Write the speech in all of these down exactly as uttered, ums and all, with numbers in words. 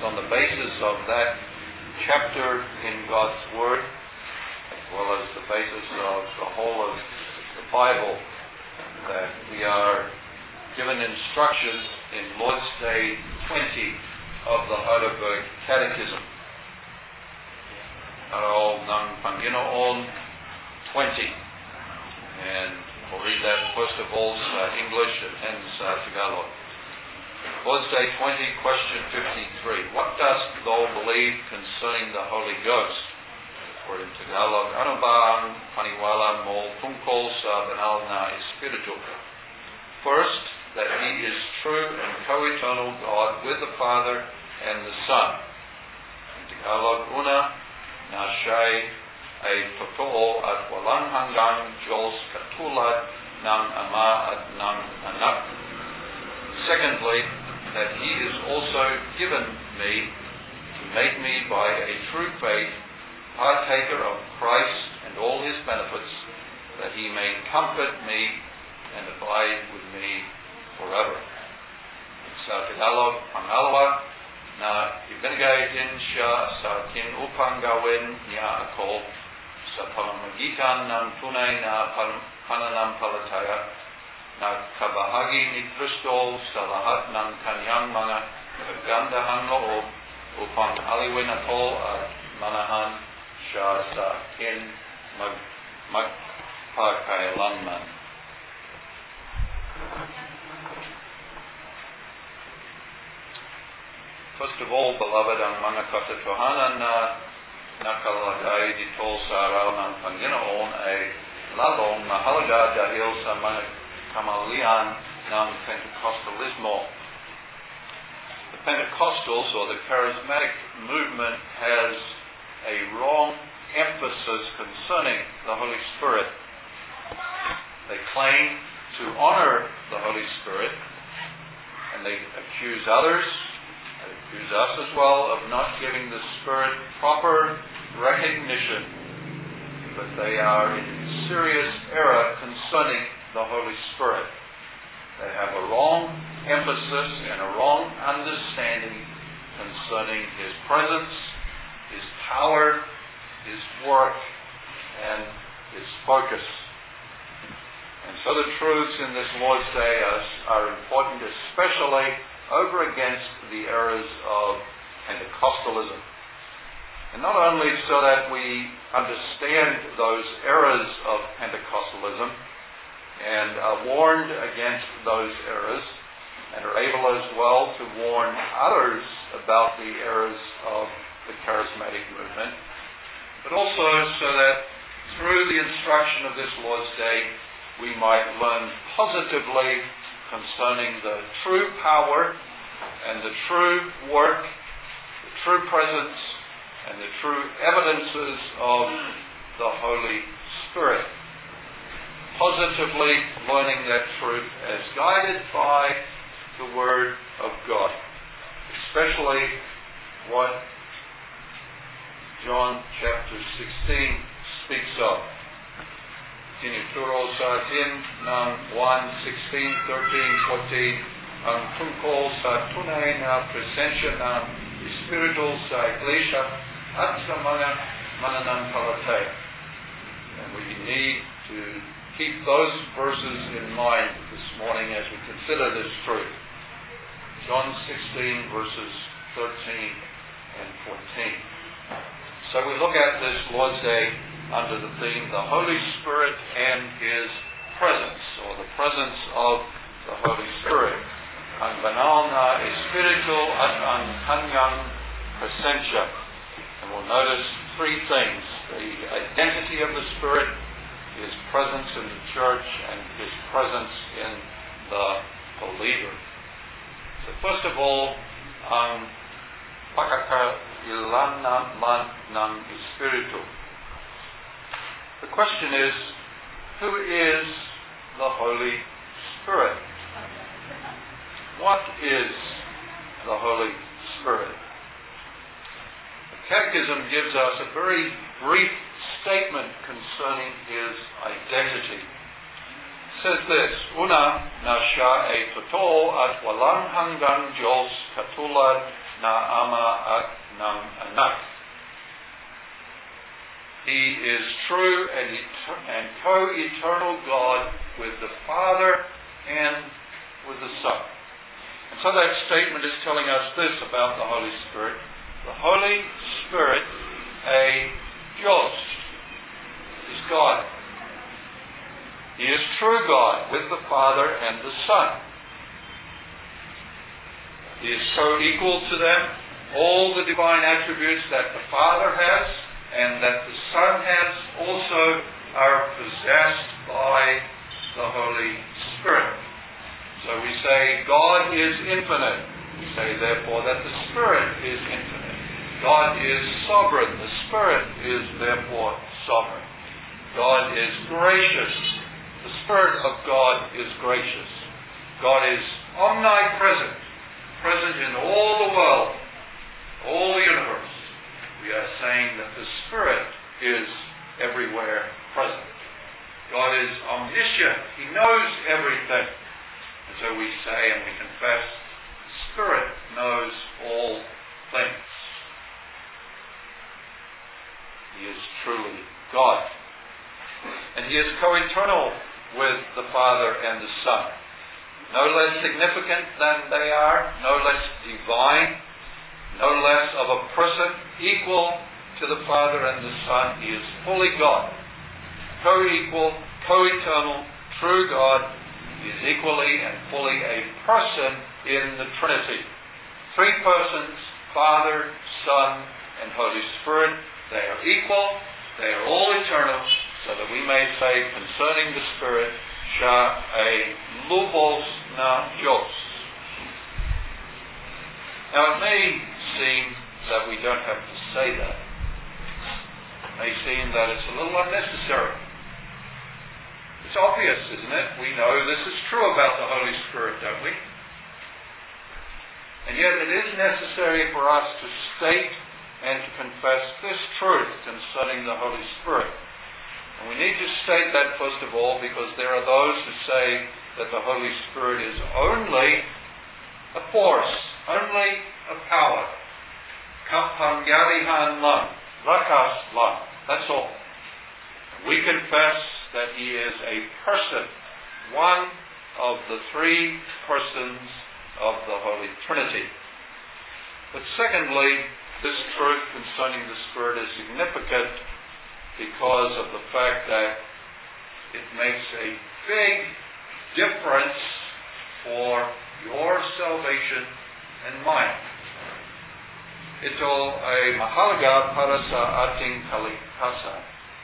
on the basis of that chapter in God's Word, as well as the basis of the whole of the Bible, that we are given instructions in Lord's Day twenty of the Heidelberg Catechism. Aral Nang Panginoon twenty. And we'll read that first of all, uh, English and then uh, Tagalog. Lord's Day twenty, question fifty-three. What dost thou believe concerning the Holy Ghost? Or in Tagalog, ano ba ang paniwala mo tungkol sa banal na Espiritu? First, that He is true and co-eternal God with the Father and the Son. In Tagalog, una, na siya'y ay totoo at walang hanggang Diyos katulad ng Ama at ng Anak. Secondly, that He is also given me to make me by a true faith partaker of Christ and all His benefits, that He may comfort me and abide with me forever. Sa Tagalog, pangalawa, na ibinigay din siya sa akin upang gawin niya ako sa pamamagitan ng tunay na pananampalataya na kabahagi ni Kristo sa lahat ng kanyang mga kagandahang loob upang aliwin ako at manahan siya sa akin mag, magpakailanman. First of all, beloved, ang mga katotohanan na nakalagay dito sa aral ng Panginoon ay lalong mahalaga dahil sa mga kamalian ng Pentecostalismo. The Pentecostals, or the charismatic movement, has a wrong emphasis concerning the Holy Spirit. They claim to honor the Holy Spirit, and they accuse others, they accuse us as well, of not giving the Spirit proper recognition. But they are in serious error concerning the Holy Spirit. They have a wrong emphasis and a wrong understanding concerning His presence, His power, His work, and His focus. And so the truths in this Lord's Day are, are important, especially over against the errors of Pentecostalism. And not only so that we understand those errors of Pentecostalism and are warned against those errors and are able as well to warn others about the errors of the charismatic movement, but also so that through the instruction of this Lord's Day we might learn positively concerning the true power and the true work, the true presence, and the true evidences of the Holy Spirit. Positively learning that truth as guided by the Word of God, especially what John chapter sixteen speaks of. Tinuturo sa atin ng one, sixteen, thirteen, fourteen ang tungkol sa tunay na presensya ng Espiritu sa Iglesia at sa mga mananampalataya. And we need to keep those verses in mind this morning as we consider this truth. John sixteen verses thirteen and fourteen. So we look at this Lord's Day under the theme, the Holy Spirit and His presence, or the presence of the Holy Spirit. Ang banal na Espiritu at ang kanyang presensya. And we'll notice three things: the identity of the Spirit, His presence in the church, and His presence in the believer. So first of all, ang pakakailanman ng Espiritu. The question is, who is the Holy Spirit? What is the Holy Spirit? The Catechism gives us a very brief statement concerning His identity. It says this, Una na siya ay totoo at walang hanggang Diyos katulad na Ama true and, et- and co-eternal God with the Father and with the Son. And so that statement is telling us this about the Holy Spirit. The Holy Spirit, a Dios, is God. He is true God with the Father and the Son. He is co-equal to them. All the divine attributes that the Father has and that the Son has also are possessed by the Holy Spirit. So we say God is infinite. We say therefore that the Spirit is infinite. God is sovereign. The Spirit is therefore sovereign. God is gracious. The Spirit of God is gracious. God is omnipresent, present in all the world, all the universe. We are saying that the Spirit is everywhere present. God is omniscient. He knows everything. And so we say and we confess, the Spirit knows all things. He is truly God. And He is co-eternal with the Father and the Son. No less significant than they are, no less divine, no less of a person, equal to the Father and the Son. He is fully God, co-equal, co-eternal, true God. He is equally and fully a person in the Trinity. Three persons, Father, Son, and Holy Spirit. They are equal, they are all eternal, so that we may say concerning the Spirit, Sha e lubos na Dios. Now it may seem that we don't have to say that. It may seem that it's a little unnecessary. It's obvious, isn't it? We know this is true about the Holy Spirit, don't we? And yet it is necessary for us to state and to confess this truth concerning the Holy Spirit. And we need to state that first of all because there are those who say that the Holy Spirit is only a force, only a power. Kapangyarihan lang, rakas lang. That's all. We confess that He is a person, one of the three persons of the Holy Trinity. But secondly, this truth concerning the Spirit is significant because of the fact that it makes a big difference for your salvation and mine. Ito ay mahalaga para sa ating kaligtasan.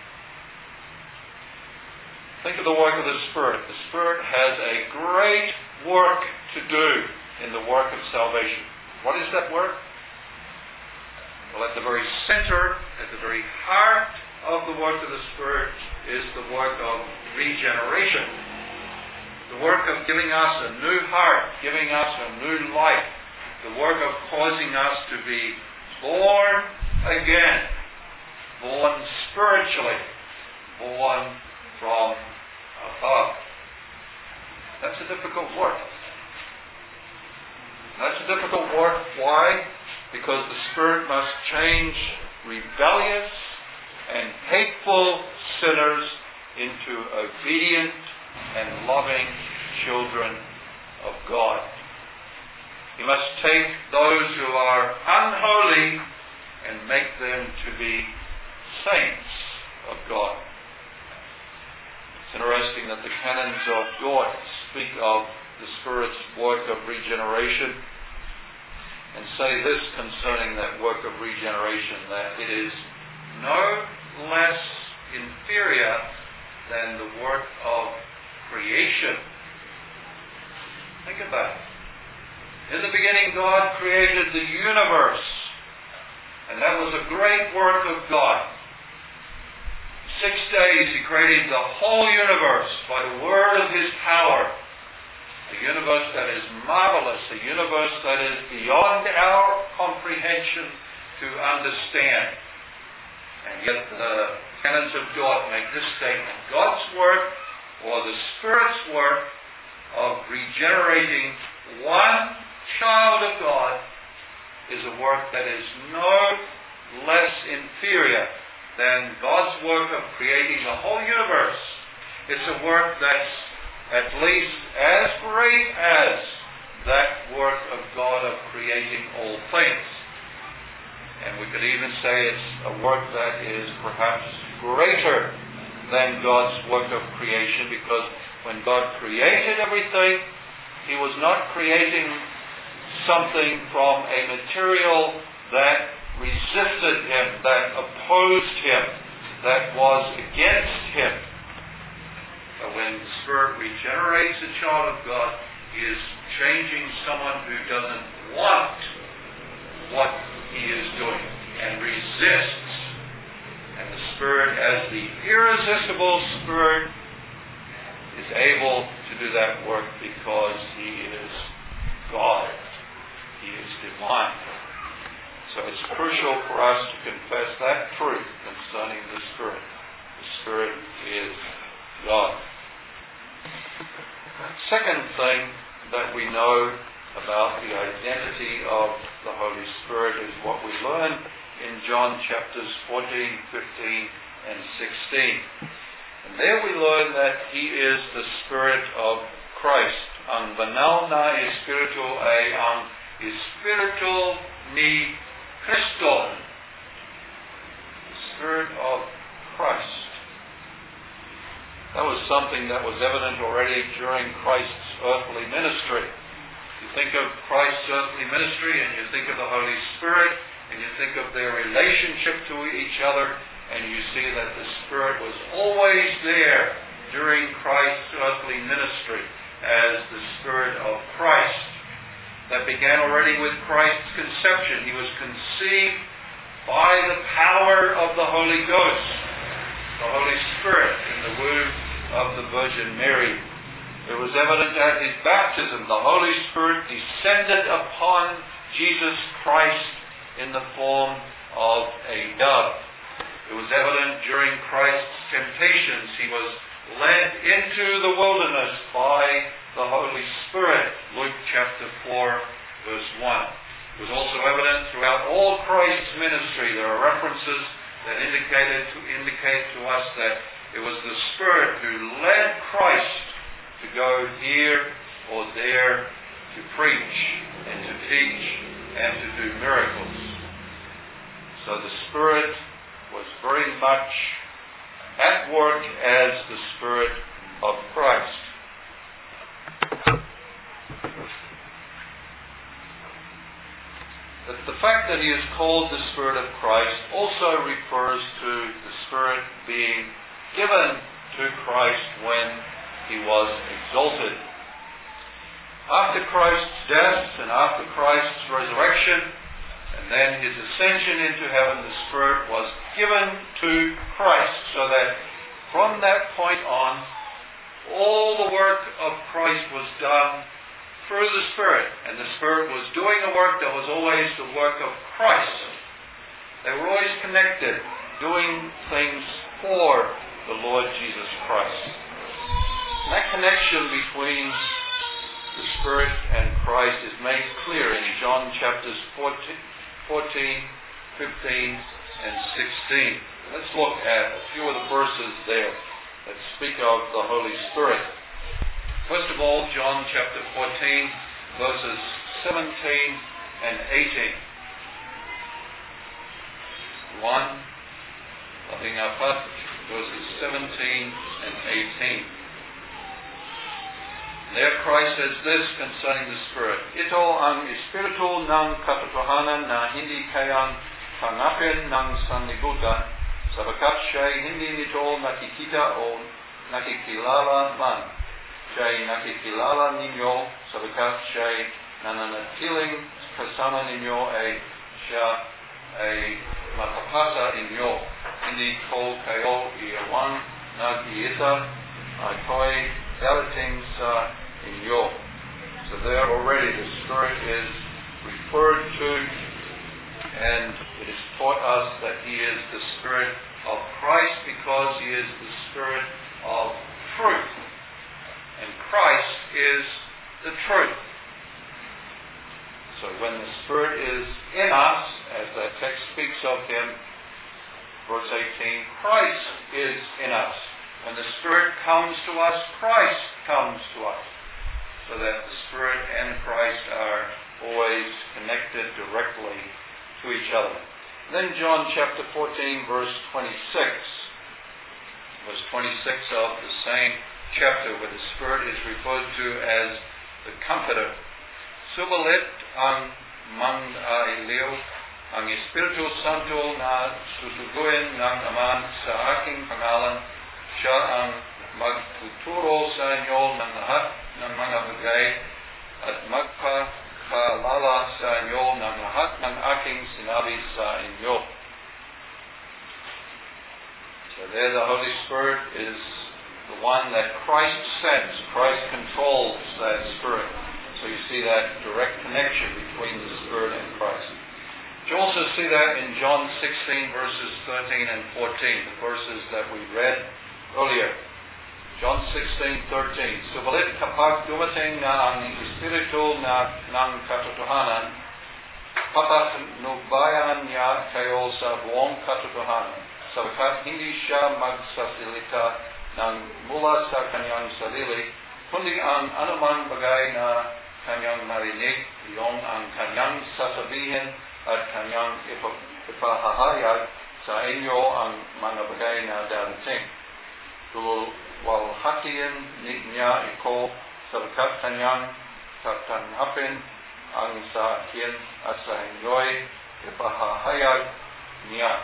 Think of the work of the Spirit. The Spirit has a great work to do in the work of salvation. What is that work? Well, at the very center, at the very heart of the work of the Spirit is the work of regeneration. The work of giving us a new heart, giving us a new life. The work of causing us to be born again. Born spiritually. Born from above. That's a difficult work. That's a difficult work. Why? Because the Spirit must change rebellious and hateful sinners into obedient and loving children of God. He must take those who are unholy and make them to be saints of God. It's interesting that the canons of Dort speak of the Spirit's work of regeneration and say this concerning that work of regeneration, that it is no less inferior than the work of creation. Think about it. In the beginning, God created the universe, and that was a great work of God. Six days He created the whole universe by the word of His power. A universe that is marvelous, a universe that is beyond our comprehension to understand. And yet the canons of Dort make this statement: God's work, or the Spirit's work, of regenerating one child of God is a work that is no less inferior than God's work of creating the whole universe. It's a work that's at least as great as that work of God of creating all things. And we could even say it's a work that is perhaps greater than God's work of creation, because when God created everything, He was not creating something from a material that resisted Him, that opposed Him, that was against Him. But when the Spirit regenerates a child of God, He is changing someone who doesn't want what he is doing and resists. And the Spirit, as the irresistible Spirit, is able to do that work because He is God. He is divine. So it's crucial for us to confess that truth concerning the Spirit. The Spirit is God. Second thing that we know about the identity of the Holy Spirit is what we learn in John chapters fourteen, fifteen, and sixteen. And there we learn that He is the Spirit of Christ. Ang banal na Espiritu ay ang Espiritu ni Cristo. The Spirit of Christ. That was something that was evident already during Christ's earthly ministry. You think of Christ's earthly ministry and you think of the Holy Spirit and you think of their relationship to each other, and you see that the Spirit was always there during Christ's earthly ministry as the Spirit of Christ. That began already with Christ's conception. He was conceived by the power of the Holy Ghost, the Holy Spirit, in the womb of the Virgin Mary. It was evident at His baptism. The Holy Spirit descended upon Jesus Christ in the form of a dove. It was evident during Christ's temptations. He was led into the wilderness by the Holy Spirit. Luke chapter four, verse one. It was also evident throughout all Christ's ministry. There are references that indicated to indicate to us that it was the Spirit who led Christ to go here or there to preach and to teach and to do miracles. So the Spirit was very much at work as the Spirit of Christ. But the fact that He is called the Spirit of Christ also refers to the Spirit being given to Christ when He was exalted. After Christ's death and after Christ's resurrection, and then His ascension into heaven, the Spirit was given to Christ, so that from that point on, all the work of Christ was done through the Spirit, and the Spirit was doing a work that was always the work of Christ. They were always connected, doing things for the Lord Jesus Christ. And that connection between the Spirit and Christ is made clear in John chapters fourteen, fifteen, and sixteen. Let's look at a few of the verses there that speak of the Holy Spirit. First of all, John chapter fourteen, verses seventeen and eighteen. one, Laving Apat, verses seventeen and eighteen. There Christ says this concerning the Spirit. Ito ang Espiritu ng katotohanan na hindi kayang hanapin ng sanlibutan, sapagkat siya'y hindi nito nakikita o nakikilala man. Siya'y nakikilala ninyo, sapagkat siya'y nananatiling kasama ninyo ay siya ay makapasa inyo. Hindi ko kayo iwan nag-iisa, ako'y darating sa inyo. So there already the Spirit is referred to, and it is taught us that He is the Spirit of Christ because He is the Spirit of truth. And Christ is the truth. So when the Spirit is in us, as that text speaks of Him, verse eighteen, Christ is in us. When the Spirit comes to us, Christ comes to us. So that the Spirit and Christ are always connected directly to each other. Then John chapter fourteen, verse twenty-six. Verse twenty-six of the same chapter, where the Spirit is referred to as the Comforter. Subalit ang mang aileo, ang Espiritu Santo na susuguin ng Ama sa aking pangalan, siya ang magtuturo sa inyo ng lahat ng mga bagay at magpapaalala sa inyo ng lahat ng aking sinabi sa inyo. So there the Holy Spirit is the one that Christ sends. Christ controls that Spirit. So you see that direct connection between the Spirit and Christ. You also see that in John sixteen, verses thirteen and fourteen, the verses that we read earlier. John sixteen, thirteen. Subalit kapag dumating na ang Espiritu na ng katotohanan, papatnubayan niya kayo sa buong katotohanan, sapagkat hindi siya magsasalita ng mula sa kanyang sarili, kundi ang anumang bagay na kanyang narinig, iyon ang kanyang sasabihin at kanyang ipahahayag sa inyo ang mga bagay na darating. Walhatiin niya iko sapagkat kanyang tatanggapin ang sa akin at sa inyo'y ipahahayag niya.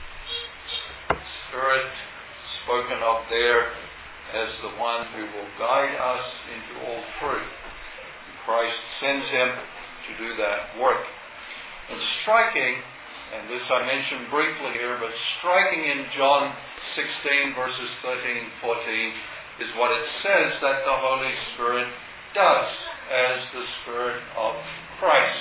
Spirit spoken of there as the one who will guide us into all truth. Christ sends him to do that work. And striking, and this I mentioned briefly here, but striking in John sixteen, verses thirteen and fourteen, is what it says that the Holy Spirit does as the Spirit of Christ.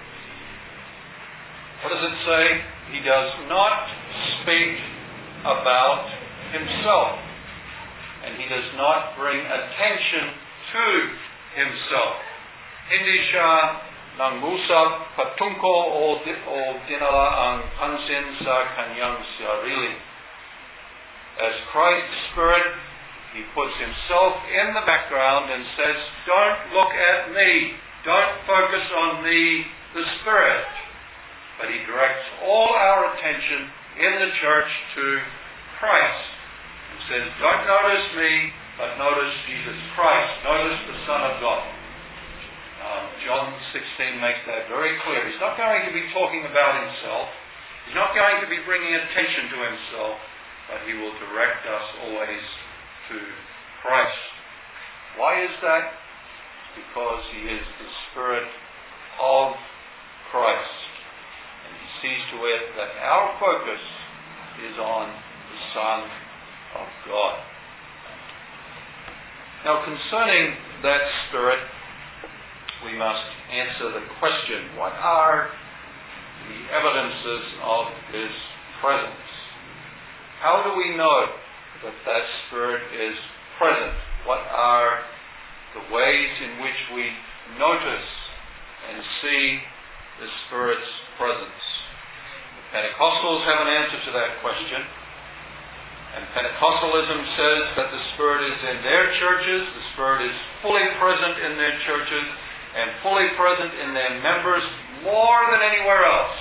What does it say? He does not speak about himself, and he does not bring attention to himself. Hindi siya nangusap patungkol o, o dinala ang pansin sa kanyang sarili. As Christ's Spirit, he puts himself in the background and says, don't look at me, don't focus on me, the Spirit. But he directs all our attention in the church to Christ. He says, don't notice me, but notice Jesus Christ, notice the Son of God. Um, John sixteen makes that very clear. He's not going to be talking about himself. He's not going to be bringing attention to himself, but he will direct us always to Christ. Why is that? Because he is the Spirit of Christ. And he sees to it that our focus is on the Son of God. Now, concerning that Spirit, we must answer the question, what are the evidences of his presence? How do we know that that Spirit is present? What are the ways in which we notice and see the Spirit's presence? The Pentecostals have an answer to that question. And Pentecostalism says that the Spirit is in their churches, the Spirit is fully present in their churches, and fully present in their members more than anywhere else.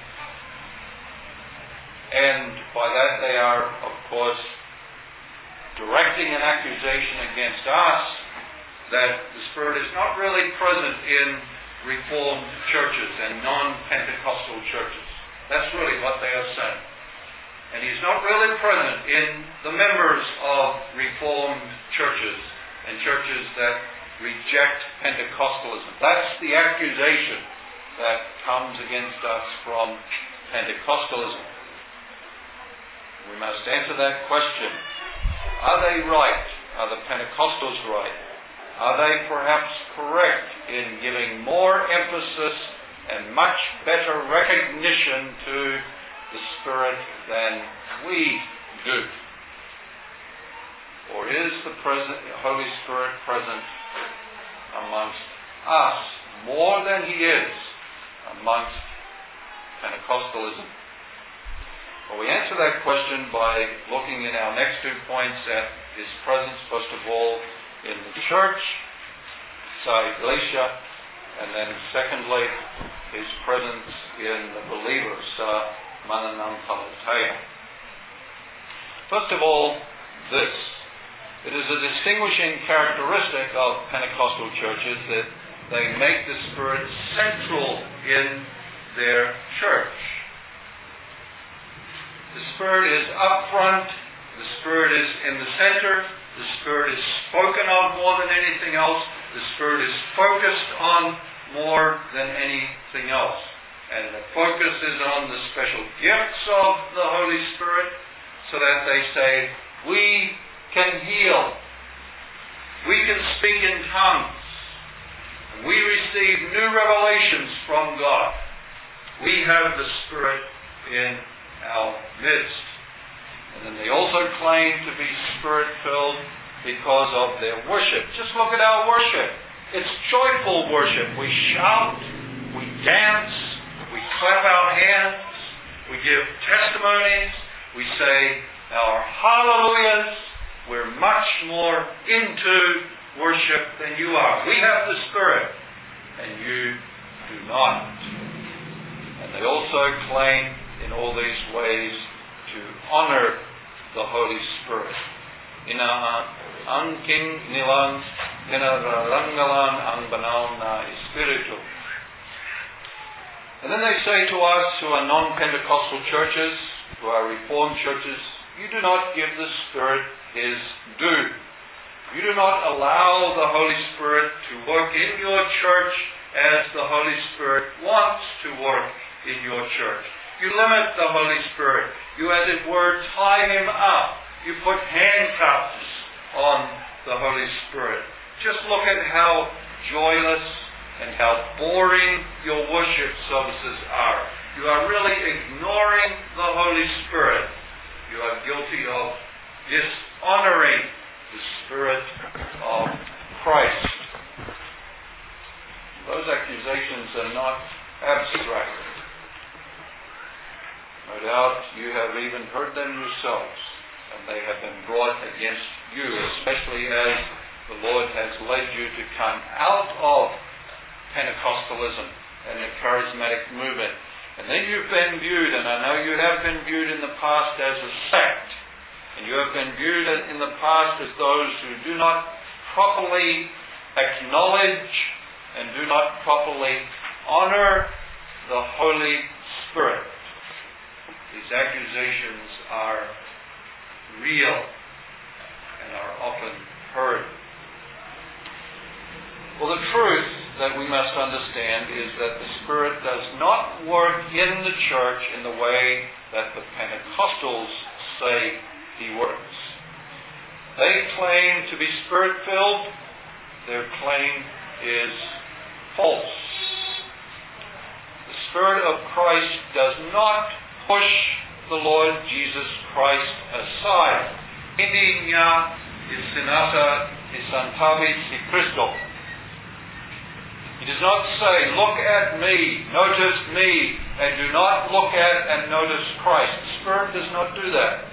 And by that they are, of course, directing an accusation against us that the Spirit is not really present in Reformed churches and non-Pentecostal churches. That's really what they are saying. And He's not really present in the members of Reformed churches and churches that reject Pentecostalism. That's the accusation that comes against us from Pentecostalism. We must answer that question. Are they right? Are the Pentecostals right? Are they perhaps correct in giving more emphasis and much better recognition to the Spirit than we do? Or is the present, Holy Spirit present amongst us more than He is amongst Pentecostalism? Well, we answer that question by looking in our next two points at his presence, first of all, in the church, sa iglesia, and then secondly, his presence in the believers, sa mananampalataya. First of all, this. It is a distinguishing characteristic of Pentecostal churches that they make the Spirit central in their church. The Spirit is up front, the Spirit is in the center, the Spirit is spoken of more than anything else, the Spirit is focused on more than anything else. And the focus is on the special gifts of the Holy Spirit, so that they say, we can heal, we can speak in tongues, and we receive new revelations from God. We have the Spirit in our midst. And then they also claim to be Spirit-filled because of their worship. Just look at our worship. It's joyful worship. We shout, we dance, we clap our hands, we give testimonies, we say our hallelujahs. We're much more into worship than you are. We have the Spirit, and you do not. And they also claim in all these ways to honor the Holy Spirit. Ina angking nilang kinararangalan ang banal na Espiritu. And then they say to us who are non-Pentecostal churches, who are Reformed churches, you do not give the Spirit His due. You do not allow the Holy Spirit to work in your church as the Holy Spirit wants to work in your church. You limit the Holy Spirit. You, as it were, tie Him up. You put handcuffs on the Holy Spirit. Just look at how joyless and how boring your worship services are. You are really ignoring the Holy Spirit. You are guilty of dishonoring the Spirit of Christ. Those accusations are not abstract. No doubt you have even heard them yourselves, and they have been brought against you, especially as the Lord has led you to come out of Pentecostalism and the charismatic movement. And then you've been viewed, and I know you have been viewed in the past as a sect, and you have been viewed in the past as those who do not properly acknowledge and do not properly honor the Holy Spirit. These accusations are real and are often heard. Well, the truth that we must understand is that the Spirit does not work in the church in the way that the Pentecostals say He works. They claim to be Spirit-filled. Their claim is false. The Spirit of Christ does not push the Lord Jesus Christ aside. Hindi niya isinasa isantabi si Kristo. He does not say, look at me, notice me, and do not look at and notice Christ. The Spirit does not do that.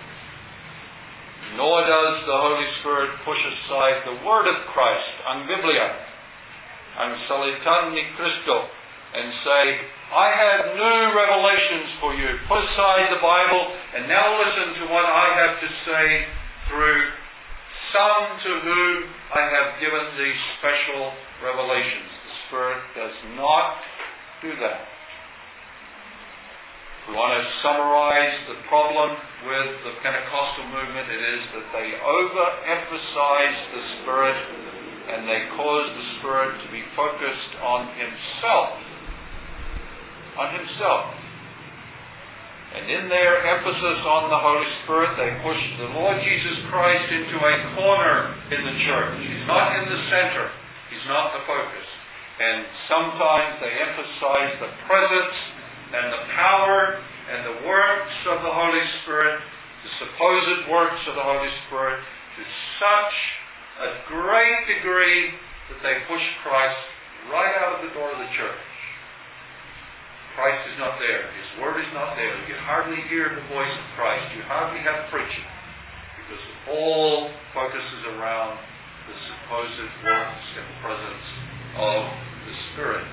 Nor does the Holy Spirit push aside the Word of Christ, ang Biblia, ang Salitan ni Cristo, and say, I have new revelations for you. Put aside the Bible, and now listen to what I have to say through some to whom I have given these special revelations. The Spirit does not do that. If we want to summarize the problem with the Pentecostal movement, it is that they overemphasize the Spirit and they cause the Spirit to be focused on Himself. On Himself. And in their emphasis on the Holy Spirit, they push the Lord Jesus Christ into a corner in the church. He's not in the center. He's not the focus. And sometimes they emphasize the presence and the power and the works of the Holy Spirit, the supposed works of the Holy Spirit, to such a great degree that they push Christ right out of the door of the church. Christ is not there. His Word is not there. You hardly hear the voice of Christ. You hardly have preaching, because all focuses around the supposed works and presence of the Spirit.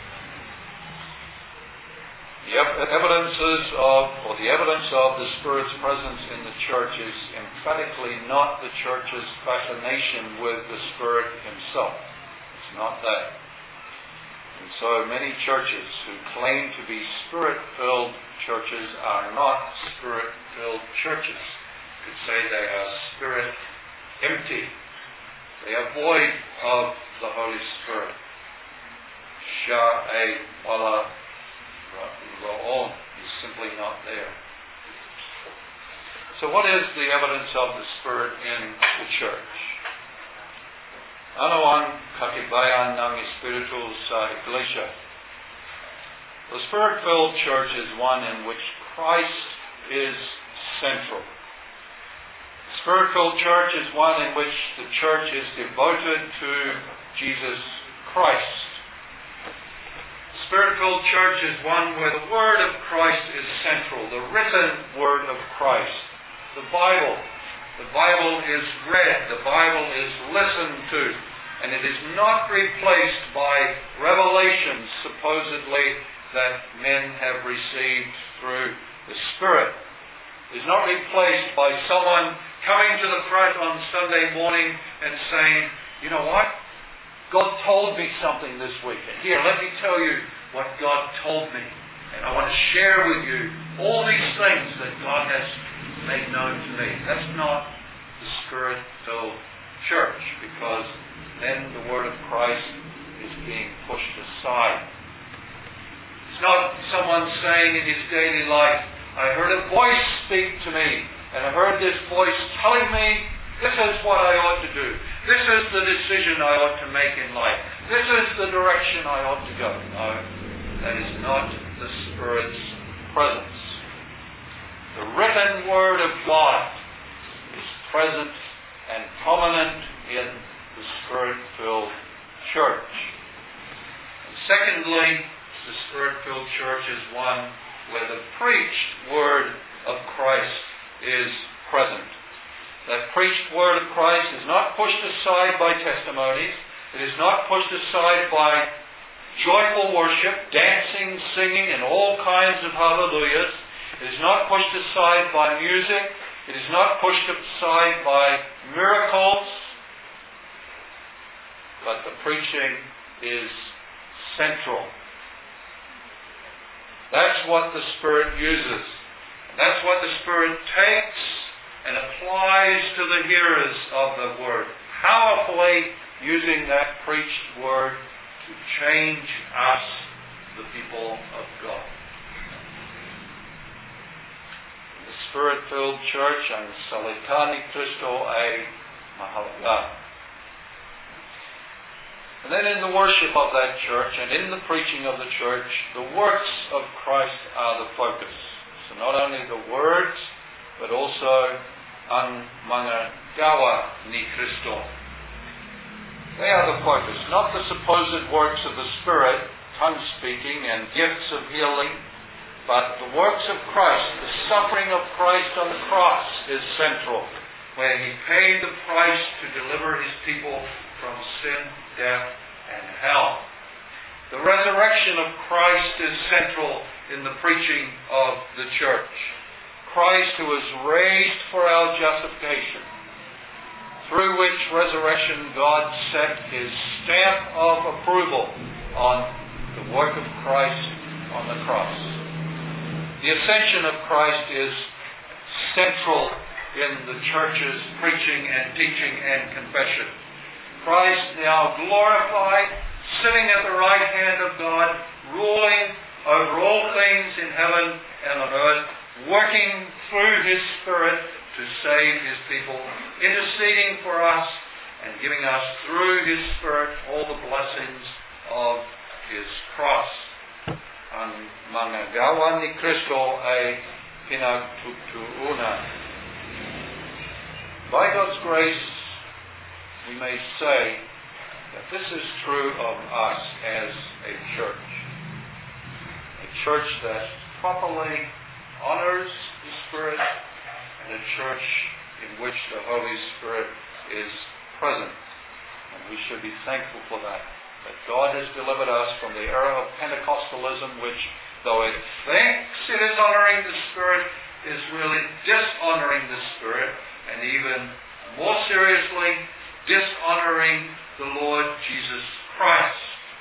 The evidences of, or the evidence of the Spirit's presence in the church is emphatically not the church's fascination with the Spirit himself. It's not that. And so many churches who claim to be Spirit-filled churches are not Spirit-filled churches. You could say they are Spirit-empty. They are void of the Holy Spirit. Sha'e wala Ra'on is simply not there. So what is the evidence of the Spirit in the church? Ano ang katibayan ng Espiritu sa Iglesia? The Spirit-filled church is one in which Christ is central. The Spirit-filled church is one in which the church is devoted to Jesus Christ. The Spirit-filled church is one where the Word of Christ is central, the written Word of Christ. The Bible. The Bible is read. The Bible is listened to. And it is not replaced by revelations, supposedly, that men have received through the Spirit. It is not replaced by someone coming to the front on Sunday morning and saying, you know what? God told me something this week. And here, let me tell you what God told me. And I want to share with you all these things that God has made known to me. That's not the Spirit-filled church, because then the Word of Christ is being pushed aside. It's not someone saying in his daily life, I heard a voice speak to me, and I heard this voice telling me, this is what I ought to do. This is the decision I ought to make in life. This is the direction I ought to go. No, that is not the Spirit's presence. The written Word of God is present and prominent in the Spirit-filled church. And secondly, the Spirit-filled church is one where the preached Word of Christ is present. That preached Word of Christ is not pushed aside by testimonies. It is not pushed aside by joyful worship, dancing, singing, and all kinds of hallelujahs. It is not pushed aside by music. It is not pushed aside by miracles. But the preaching is central. That's what the Spirit uses. That's what the Spirit takes and applies to the hearers of the Word, powerfully using that preached Word to change us, the people of God. The Spirit-filled church, ang salita ni Kristo ay mahalaga. And then in the worship of that church and in the preaching of the church, the works of Christ are the focus. So not only the words, but also ang mga gawa ni Kristo. They are the focus, not the supposed works of the Spirit, tongue speaking and gifts of healing, but the works of Christ. The suffering of Christ on the cross is central, where He paid the price to deliver His people from sin, death, and hell. The resurrection of Christ is central in the preaching of the church. Christ, who was raised for our justification, through which resurrection God set His stamp of approval on the work of Christ on the cross. The ascension of Christ is central in the church's preaching and teaching and confession. Christ now glorified, sitting at the right hand of God, ruling over all things in heaven and on earth, working through His Spirit to save His people, interceding for us and giving us through His Spirit all the blessings of His cross. Ang mga gawa ni Kristo ay pinagtutuunan. By God's grace, we may say that this is true of us as a church. A church that properly honors the Spirit, and a church in which the Holy Spirit is present. And we should be thankful for that. That God has delivered us from the era of Pentecostalism, which, though it thinks it is honoring the Spirit, is really dishonoring the Spirit, and even more seriously, dishonoring the Lord Jesus Christ.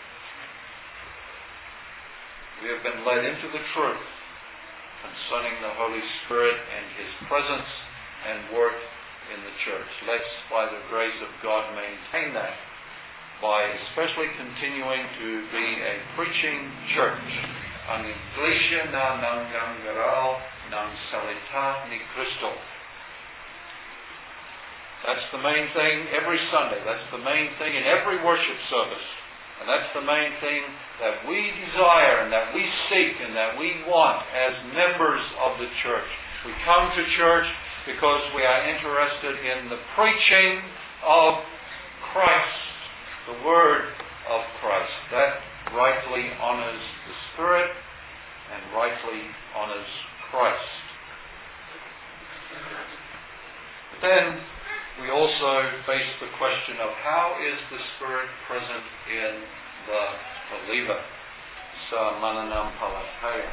We have been led into the truth concerning the Holy Spirit and His presence and work in the church. Let's, by the grace of God, maintain that by especially continuing to be a preaching church. Ang Iglesia na nangangaraw ng salita ni Cristo. That's the main thing every Sunday. That's the main thing in every worship service. And that's the main thing that we desire and that we seek and that we want as members of the church. We come to church because we are interested in the preaching of Christ, the Word of Christ. That rightly honors the Spirit and rightly honors Christ. But then we also face the question of how is the Spirit present in the believer? Sa mananam palataya.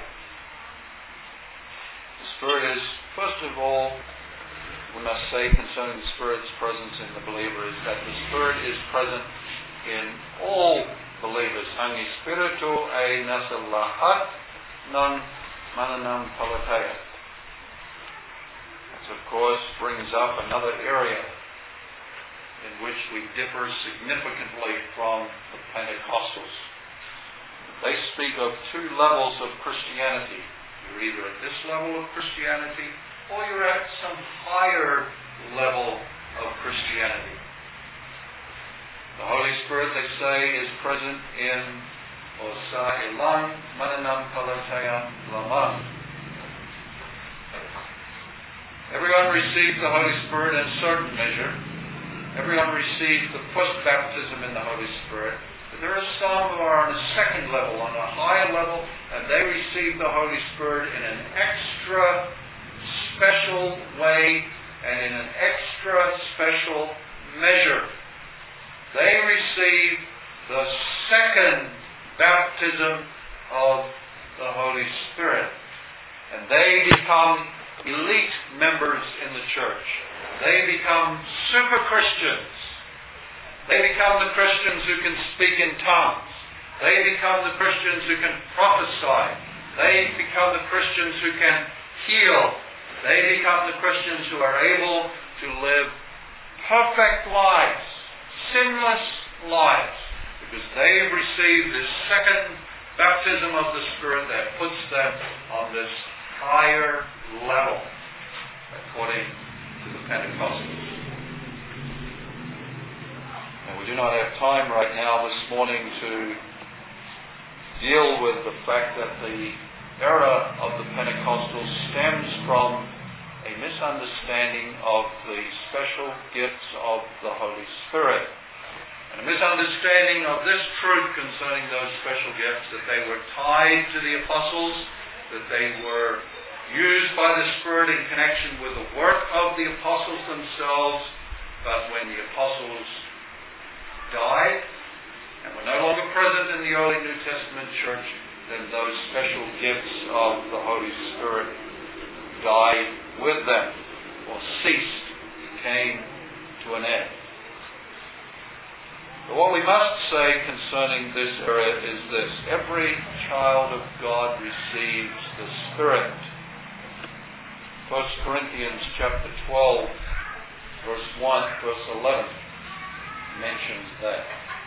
The Spirit is, first of all, we must say concerning the Spirit's presence in the believer is that the Spirit is present in all believers. Ang Espiritu ay nasa lahat ng mananampalataya. This, of course, brings up another area in which we differ significantly from the Pentecostals. They speak of two levels of Christianity. You're either at this level of Christianity or you're at some higher level of Christianity. The Holy Spirit, they say, is present in Osa Ilang Mananampalataya Lamang. Everyone receives the Holy Spirit in a certain measure. Everyone receives the first baptism in the Holy Spirit. But there are some who are on a second level, on a higher level, and they receive the Holy Spirit in an extra special way and in an extra special measure. They receive the second baptism of the Holy Spirit. And they become elite members in the church. They become super Christians. They become the Christians who can speak in tongues. They become the Christians who can prophesy. They become the Christians who can heal. They become the Christians who are able to live perfect lives, sinless lives, because they've received this second baptism of the Spirit that puts them on this higher level, according to the Pentecostals. And we do not have time right now this morning to deal with the fact that the era of the Pentecostals stems from a misunderstanding of the special gifts of the Holy Spirit. And a misunderstanding of this truth concerning those special gifts, that they were tied to the apostles, that they were used by the Spirit in connection with the work of the apostles themselves, but when the apostles died and were no longer present in the early New Testament church, then those special gifts of the Holy Spirit died with them, or ceased, came to an end. But what we must say concerning this area is this: every child of God receives the Spirit. First Corinthians chapter twelve, verse one, verse eleven mentions that.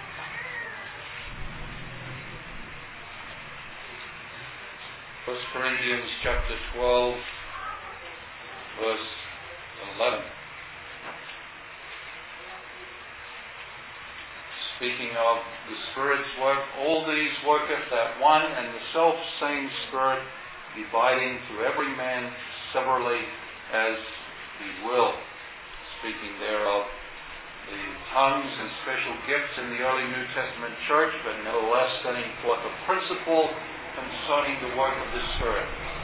First Corinthians chapter twelve, verse eleven. Speaking of the Spirit's work, all these worketh that one and the self same Spirit, dividing to every man severally as he will. Speaking there of the tongues and special gifts in the early New Testament church, but nevertheless setting forth a principle concerning the work of the Spirit.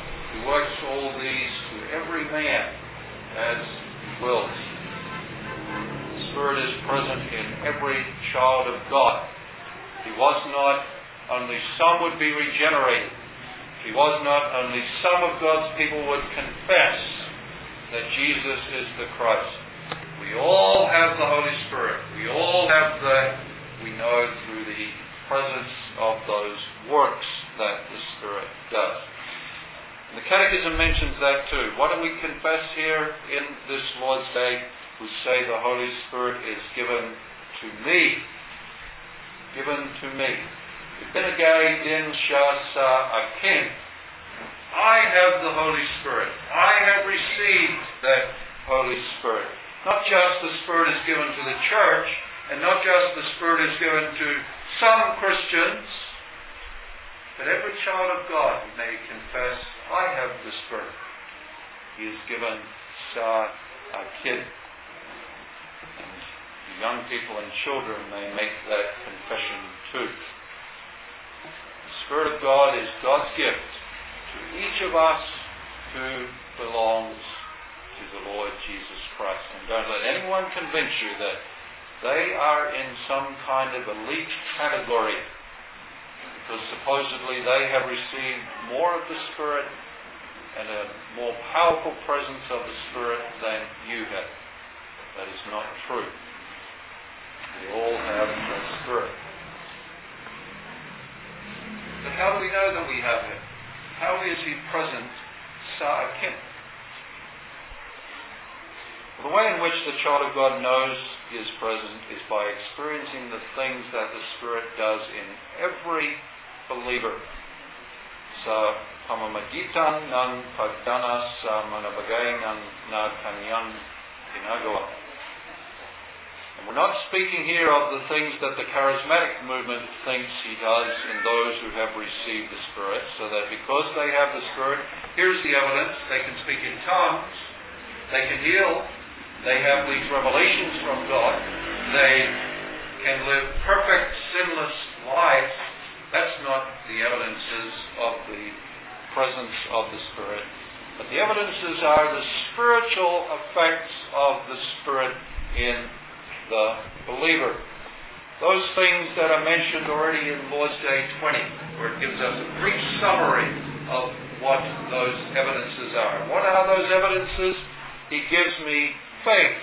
man as he wills. The Spirit is present in every child of God. If he was not, only some would be regenerated. If he was not, only some of God's people would confess that Jesus is the Christ. We all have the Holy Spirit. We all have that, we know, through the presence of those works that the Spirit does. And the Catechism mentions that too. What do we confess here in this Lord's Day? We say the Holy Spirit is given to me. Given to me. Benegay din shasa akin. I have the Holy Spirit. I have received that Holy Spirit. Not just the Spirit is given to the church, and not just the Spirit is given to some Christians, but every child of God may confess, I have the Spirit. He is given sa akin. And young people and children may make that confession too. The Spirit of God is God's gift to each of us who belongs to the Lord Jesus Christ. And don't let anyone convince you that they are in some kind of elite category because supposedly they have received more of the Spirit and a more powerful presence of the Spirit than you have. That is not true. We all have the Spirit. But how do we know that we have Him? How is He present sa akin? The way in which the child of God knows He is present is by experiencing the things that the Spirit does in every believer. Sa pamamagitan ng pagdanas sa manabagay ng na kanyang ginagawa. And we're not speaking here of the things that the charismatic movement thinks He does in those who have received the Spirit, so that because they have the Spirit, here's the evidence: they can speak in tongues, they can heal, they have these revelations from God, they can live perfect, sinless lives. That's not the evidences of the presence of the Spirit. But the evidences are the spiritual effects of the Spirit in the believer. Those things that are mentioned already in Lord's Day twenty, where it gives us a brief summary of what those evidences are. What are those evidences? He gives me faith.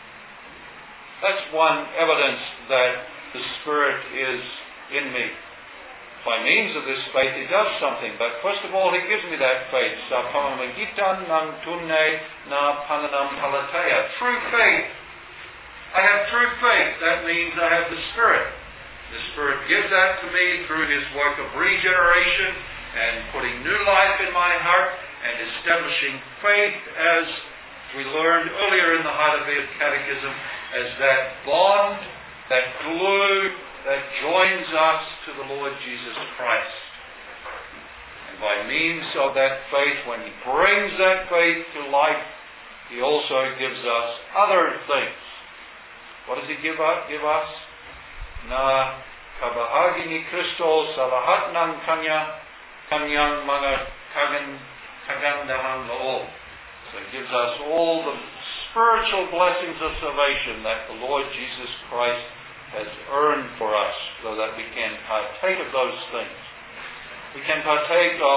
That's one evidence that the Spirit is in me. By means of this faith, He does something. But first of all, He gives me that faith. Sa pamamagitan ng tunay na pananampalataya. True faith. I have true faith. That means I have the Spirit. The Spirit gives that to me through His work of regeneration and putting new life in my heart and establishing faith, as we learned earlier in the Heidelberg Catechism, as that bond, that glue that joins us to the Lord Jesus Christ. And by means of that faith, when He brings that faith to life, He also gives us other things. What does He give us? Give us? Na kabahagi ni Kristo sa lahat ng kanya, kanyang mga kagan, kagandahan loob. So He gives us all the spiritual blessings of salvation that the Lord Jesus Christ has earned for us, so that we can partake of those things. We can partake of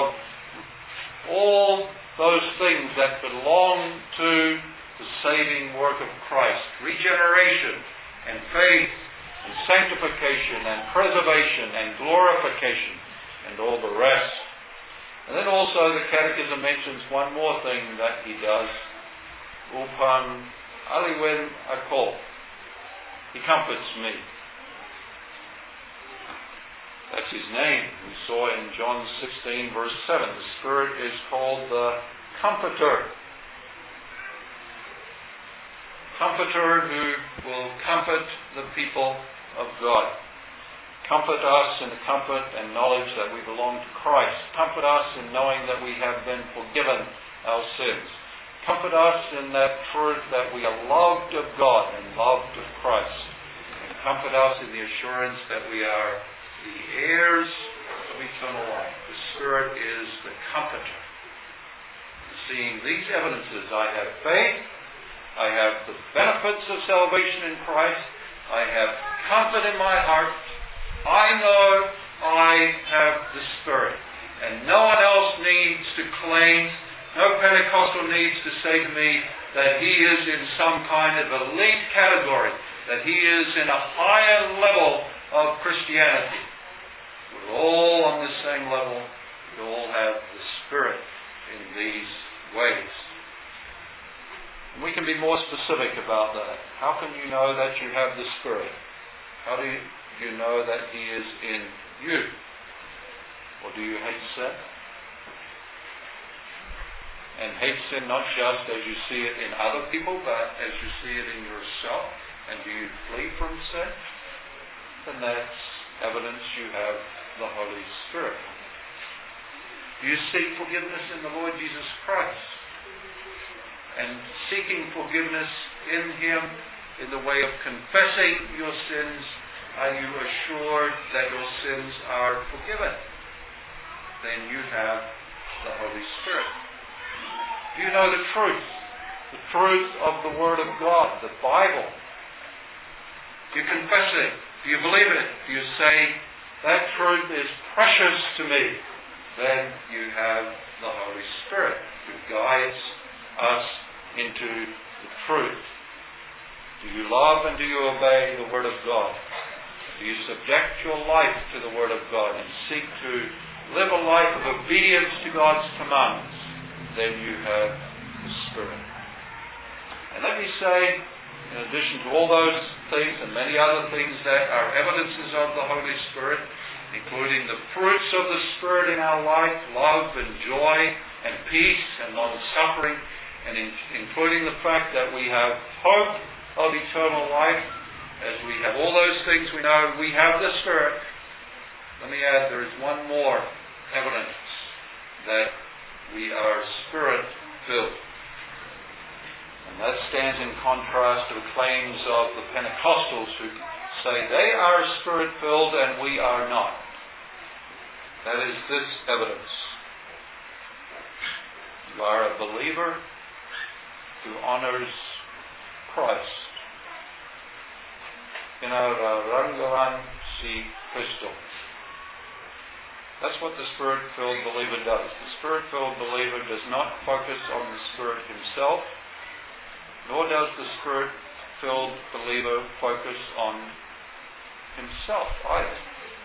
all those things that belong to the saving work of Christ. Regeneration and faith and sanctification and preservation and glorification and all the rest. And then also the Catechism mentions one more thing that He does. Upan aliwen ako. He comforts me. That's His name. We saw in John sixteen verse seven. The Spirit is called the Comforter. Comforter who will comfort the people of God. Comfort us in the comfort and knowledge that we belong to Christ. Comfort us in knowing that we have been forgiven our sins. Comfort us in that truth that we are loved of God and loved of Christ. And comfort us in the assurance that we are the heirs of eternal life. The Spirit is the Comforter. The seeing these evidences. I have faith. I have the benefits of salvation in Christ. I have comfort in my heart. I know I have the Spirit. And no one else needs to claim, no Pentecostal needs to say to me that he is in some kind of elite category, that he is in a higher level of Christianity. We're all on the same level. We all have the Spirit in these ways. And we can be more specific about that. How can you know that you have the Spirit? How do you, do you know that he is in you? Or do you hate sin? And hate sin not just as you see it in other people, but as you see it in yourself? And do you flee from sin? Then that's evidence you have the Holy Spirit. Do you seek forgiveness in the Lord Jesus Christ? And seeking forgiveness in him in the way of confessing your sins, are you assured that your sins are forgiven? Then you have the Holy Spirit. Do you know the truth? The truth of the Word of God, the Bible. Do you confess it? Do you believe it? Do you say, that truth is precious to me? Then you have the Holy Spirit who guides us into the truth. Do you love and do you obey the Word of God? Do you subject your life to the Word of God and seek to live a life of obedience to God's commands? Then you have the Spirit. And let me say, in addition to all those things and many other things that are evidences of the Holy Spirit, including the fruits of the Spirit in our life, love and joy and peace and long-suffering, and in, including the fact that we have hope of eternal life, as we have all those things, we know we have the Spirit. Let me add, there is one more evidence that we are Spirit-filled. And that stands in contrast to the claims of the Pentecostals who say they are Spirit-filled and we are not. That is this evidence. You are a believer who honors Christ. Inarangaran si Christo. That's what the Spirit-filled believer does. The Spirit-filled believer does not focus on the Spirit himself, nor does the Spirit-filled believer focus on himself either.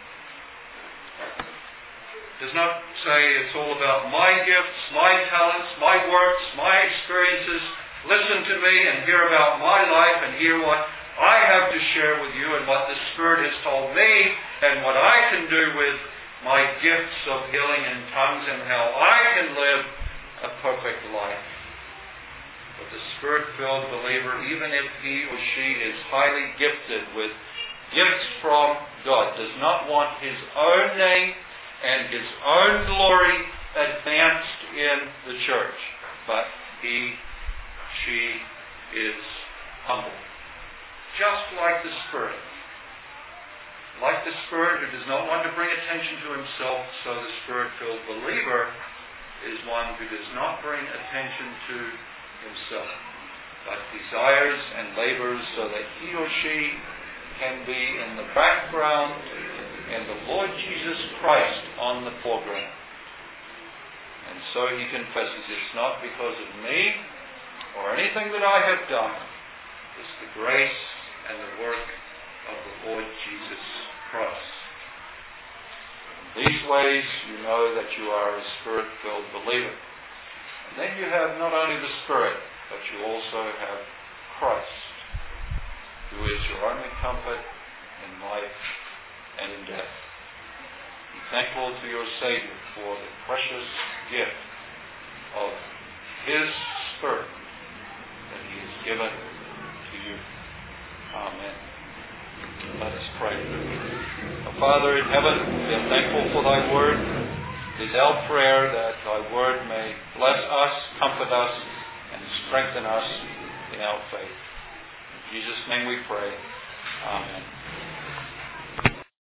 Does not say it's all about my gifts, my talents, my works, my experiences. Listen to me and hear about my life and hear what I have to share with you and what the Spirit has told me and what I can do with my gifts of healing in tongues and how I can live a perfect life. But the Spirit-filled believer, even if he or she is highly gifted with gifts from God, does not want his own name and his own glory advanced in the church. But he, she is humble. Just like the Spirit. Like the Spirit who does not want to bring attention to himself, so the Spirit-filled believer is one who does not bring attention to himself, but desires and labors so that he or she can be in the background and the Lord Jesus Christ on the foreground. And so he confesses, it's not because of me or anything that I have done. It's the grace and the work of the Lord Jesus Christ. In these ways you know that you are a Spirit-filled believer. And then you have not only the Spirit, but you also have Christ, who is your only comfort in life and in death. Be thankful to your Savior for the precious gift of His Spirit that He has given to you. Amen. Let us pray. Our Father in heaven, we are thankful for Thy Word. It is our prayer that Thy Word may bless us, comfort us, and strengthen us in our faith. In Jesus' name we pray. Amen.